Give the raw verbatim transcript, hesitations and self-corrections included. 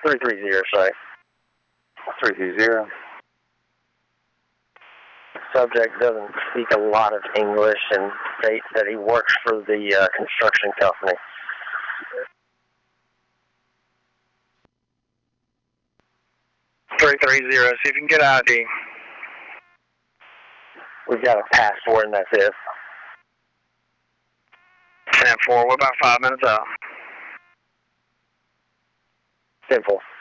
three three zero, sorry. three three zero. Subject doesn't speak a lot of English and states that he works for the uh, construction company. three three zero, see if you can get I D. We've got a passport and that's it. ten four, we're about five minutes out. Simple.